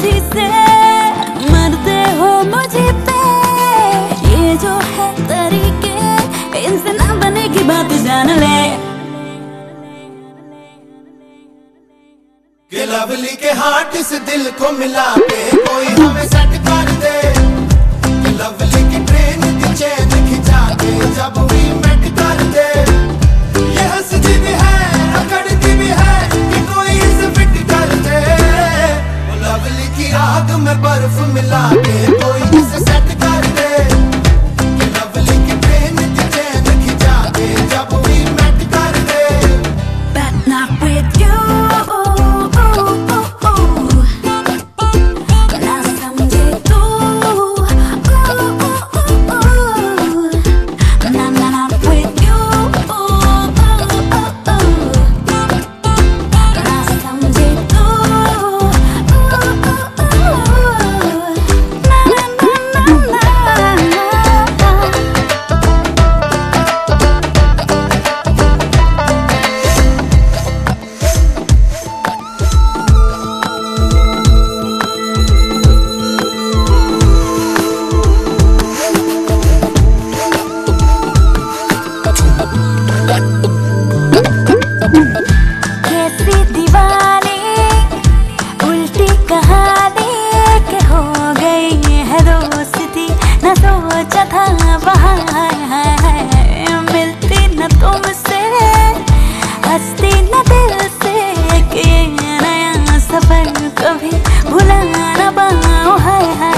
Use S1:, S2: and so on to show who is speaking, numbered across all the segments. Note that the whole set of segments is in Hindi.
S1: खुशी से मरते हो मुझे पे, ये जो है तरीके इनसे ना बनेगी बात, जान ले।
S2: ये लवली के हार्ट इस दिल को मिला के कोई हमें सेट कर दे। ये लवली की ट्रेन की चैन खिंचा के जब भी मेट कर दे। ये हंसती भी है अकड़ती भी है कि कोई इसे फिट कर दे। वो लवली की आग में बर्फ मिला के कोई इसे सेट कर दे। ये लवली की ट्रेन की चैन खिंचा के जब भी मेट कर दे।
S1: But not with you, ना समझे तू, not with you, ना समझे तू, कैसी दीवानी उल्टी कहानी के हो गई है दोस्ती, न सोचा था वहाँ मिलती न तुमसे, हंसती न दिल से कि ये नया सफर कभी भुला न पाऊं। हाय हाय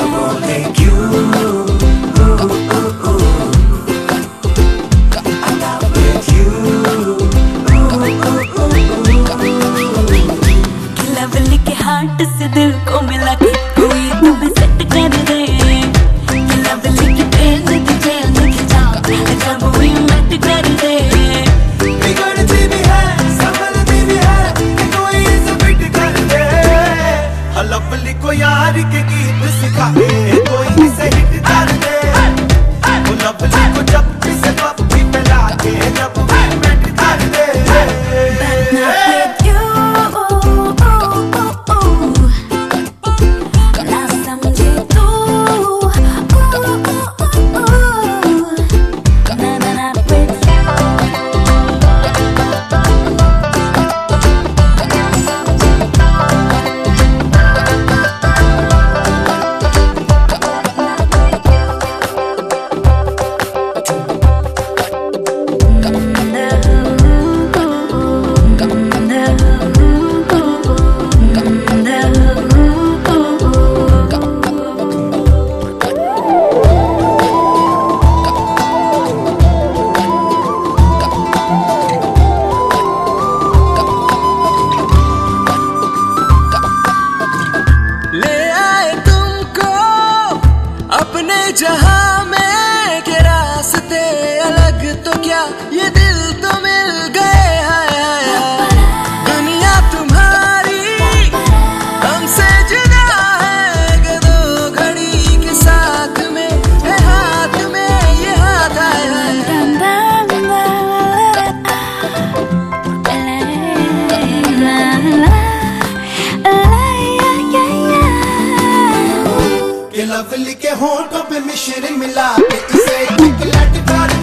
S1: लवली के हार्ट से दिल को मिला के कोई तुम्हें सेट कर दे। लवली की ट्रेन की चैन खिंचा जब भी मेट कर दे।
S2: बिगड़ती भी है संभलती भी है कि कोई इसे फिट कर दे। लवली को यार के गीत सिखा के कोई इसे हिट कर दे। वो लवली को जब भी से पप्पी पिला के जब भी मेट कर दे।
S1: ना समझे तू, not with you,
S3: ले आए तुमको अपने जहां में के रास्ते अलग तो क्या ये दिल तो मिल गए। हाय दुनिया तुम्हारी हमसे जुदा है कि दो घड़ी के साथ में है हाथ में ये हाथ है।
S2: ये लवली के होंठों पे मिश्री मिला के इसे एक लट कर